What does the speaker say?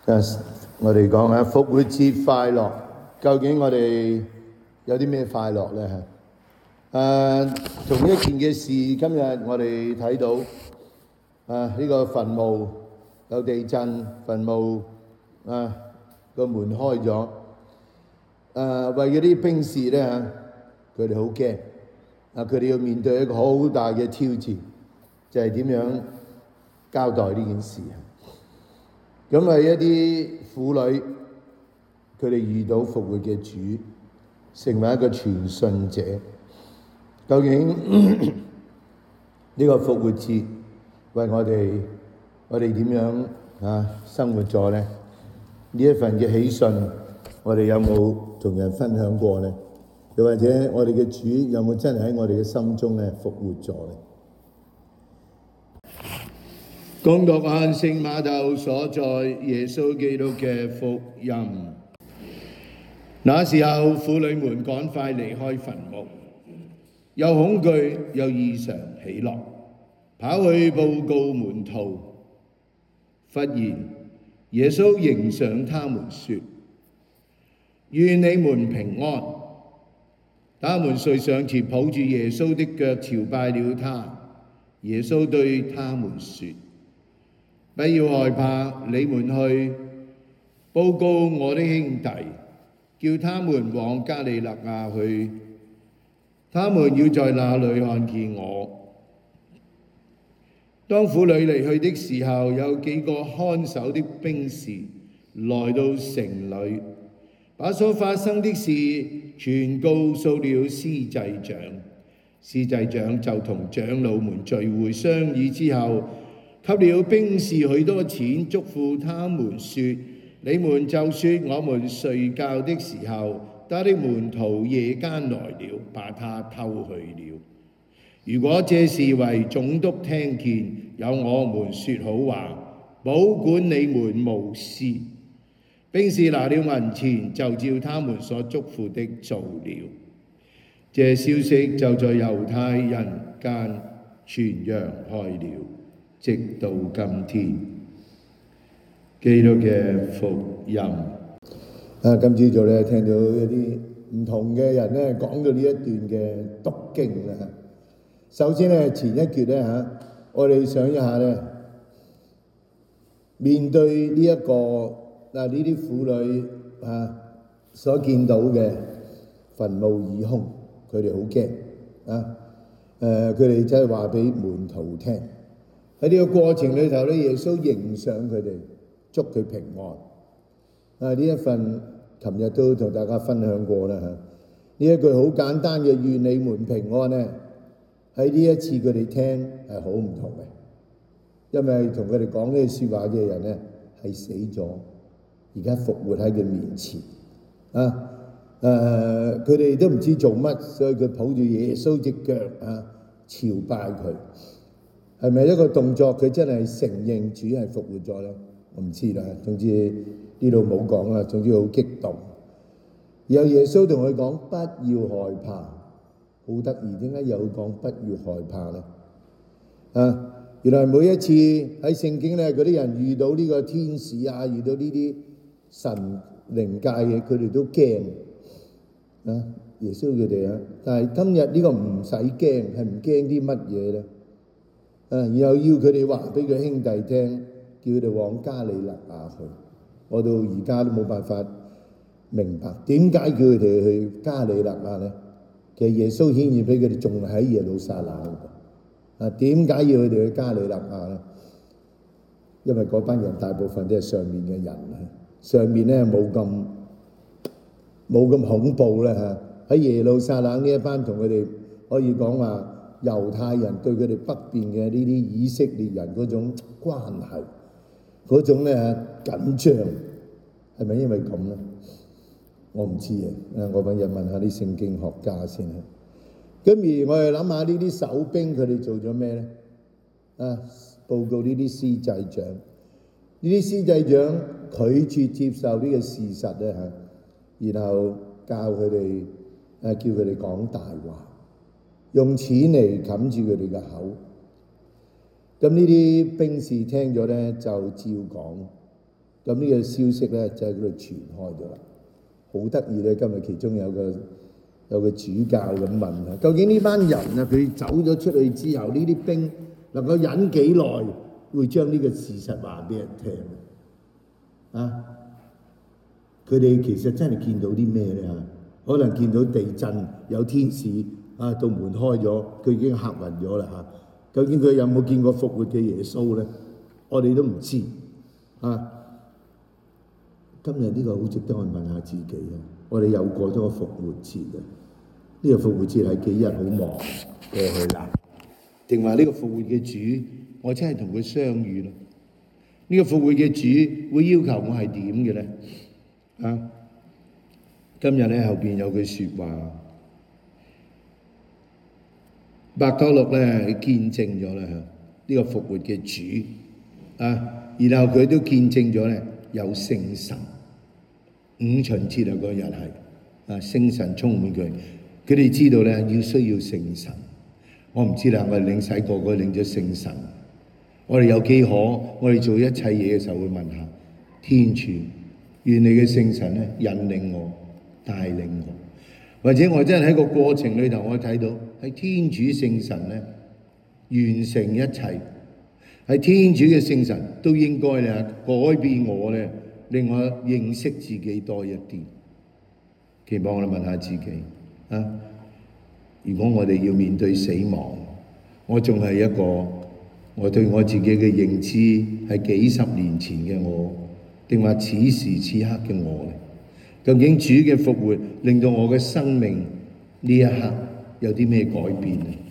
我哋講下復活節快樂，究竟我哋有啲咩快樂呢？同一件嘅事，今日我哋睇到呢個墳墓有地震，墳墓個門開咗，為嗰啲兵士呢，佢哋好驚，佢哋要面對一個好大嘅挑戰，就係點樣交代呢件事。咁係一啲婦女，佢哋遇到復活嘅主，成為一個傳信者。究竟呢個復活節為我哋點樣生活咗呢？呢一份嘅喜訊，我哋有冇同人分享過呢？又或者我哋嘅主有冇真係喺我哋嘅心中咧復活咗呢？恭讀聖馬竇所載耶穌基督嘅福音。那時候，婦女們趕快離開墳墓，又恐懼又異常喜樂，跑去報告門徒。忽然，耶穌迎上他們說：願你們平安！他們遂上前抱住耶穌的腳朝拜了他。耶穌對他們說：不要害怕，你們去報告我的兄弟，叫他們往加里肋亞去，他們要在那裏看見我。當婦女離去的時候，有幾個看守的兵士來到城裏，把所發生的事全告訴了司祭長。司祭長就同長老們聚會商議之後，給了兵士許多錢，囑咐他們說：你們就說我們睡覺的時候，他的門徒夜間來了，把他偷去了。如果這事為總督聽見，有我們說好話，保管你們無事。兵士拿了銀錢，就照他們所囑咐的做了。這消息就在猶太人間傳揚開了，直到今天。基督嘅福音。今朝早咧聽到一啲唔同嘅人咧講到呢一段嘅讀經啦。首先咧前一節咧我哋想一下咧，面對呢一個呢啲婦女所見到嘅墳墓已空，佢哋好驚佢哋真係話俾門徒聽。喺呢個過程裏頭咧，耶穌迎上佢哋，祝佢平安。呢一份琴日都同大家分享過啦。呢一句好簡單嘅願你們平安咧，喺呢一次佢哋聽係好唔同嘅，因為同佢哋講呢句説話嘅人咧係死咗，而家復活喺佢面前佢哋都唔知做乜，所以佢抱住耶穌隻腳朝拜佢。係咪一個動作？佢真係承認主係復活咗咧？我唔知啦。總之呢度冇講啦。總之好激動。然後耶穌同佢講：不要害怕。好得意，點解又講不要害怕咧？原來每一次喺聖經咧，嗰啲人遇到呢個天使遇到呢啲神靈界嘅，佢哋都驚耶穌佢哋但係今日呢個唔使驚，係唔驚啲乜嘢咧？然後要佢哋話俾佢兄弟聽，叫佢哋往加里肋亞去。我到而家都冇辦法明白點解叫佢哋去加里肋亞咧？其實耶穌顯現俾佢哋仲喺耶路撒冷點解要佢哋去加里肋亞咧？因為嗰班人大部分都係上面嘅人上面咧冇咁恐怖咧喺耶路撒冷呢一班同佢哋可以講話猶太人對佢哋北邊嘅呢啲以色列人嗰種關係，嗰種咧緊張，係咪因為咁咧？我唔知我揾日問下啲聖經學家先。咁而我哋諗下呢啲守兵佢哋做咗咩咧？報告呢啲司祭長，呢啲司祭長拒絕接受呢個事實咧然後教佢哋叫佢哋講大話，用錢嚟冚住佢哋嘅口。咁呢啲兵士聽咗咧就照講， 咁呢個消息咧就喺嗰度傳開咗啦。好得意咧！今日其中有個主教咁問啊，究竟呢班人啊，佢走咗出去之後，呢啲兵能夠忍幾耐，會將呢個事實話俾人聽啊？佢哋其實真係見到啲咩咧嚇？可能見到地震，有天使啊，道門開咗，佢已經嚇暈咗啦嚇。究竟佢有冇見過復活嘅耶穌咧？我哋都唔知啊。今日呢個好值得我問下自己啊！我哋又過咗個復活節啊！呢個復活節係幾日好忙過去啦？定話呢個復活嘅主，我真係同佢相遇咯？呢個復活嘅主會要求我係點嘅咧？啊！今日咧後邊有句説話，伯多祿咧見證咗咧呢個復活嘅主啊，然後佢都見證咗咧有聖神。五旬節啊，嗰日係啊，聖神充滿佢，佢哋知道咧要需要聖神。我唔知啦，我哋領洗個個領咗聖神，我哋有幾可，我哋做一切嘢嘅時候會問下天主，願你嘅聖神咧引領我、帶領我，或者我真係喺個過程裏頭，我睇到係天主聖神咧完成一切，係天主嘅聖神都應該咧改變我咧。令我認識自己多一啲，期望我哋問下自己啊！如果我哋要面對死亡，我仲係一個我對我自己嘅認知係幾十年前嘅我，定話此時此刻嘅我咧？究竟主嘅復活令到我嘅生命呢一刻有啲咩改變咧？